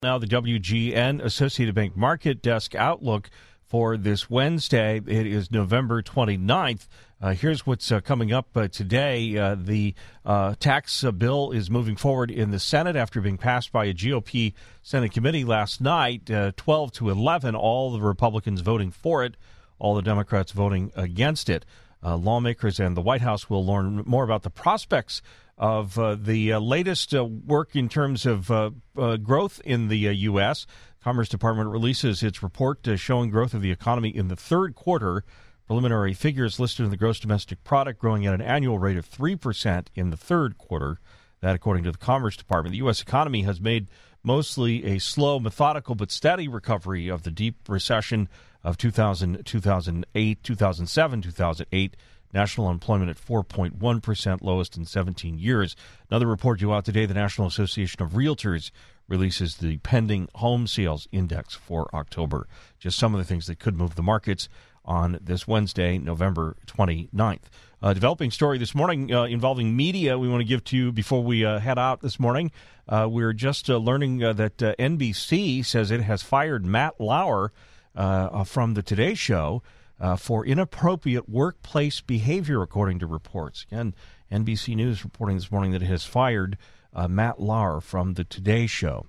Now the WGN Associated Bank Market Desk outlook for this Wednesday. It is November 29th. Here's what's coming up today. The tax bill is moving forward in the Senate after being passed by a GOP Senate committee last night, 12 to 11, all the Republicans voting for it, all the Democrats voting against it. Lawmakers and the White House will learn more about the prospects of the latest work in terms of growth in the U.S. Commerce Department releases its report showing growth of the economy in the third quarter. Preliminary figures listed in the gross domestic product growing at an annual rate of 3% in the third quarter. That, according to the Commerce Department. The U.S. economy has made mostly a slow, methodical, but steady recovery of the deep recession of 2000, 2008, 2007, 2008. National unemployment at 4.1%, lowest in 17 years. Another report due out today, the National Association of Realtors releases the pending home sales index for October. Just some of the things that could move the markets on this Wednesday, November 29th. Developing story this morning involving media we want to give to you before we head out this morning. We're just learning that NBC says it has fired Matt Lauer from the Today Show for inappropriate workplace behavior, according to reports. Again, NBC News reporting this morning that it has fired Matt Lauer from the Today Show.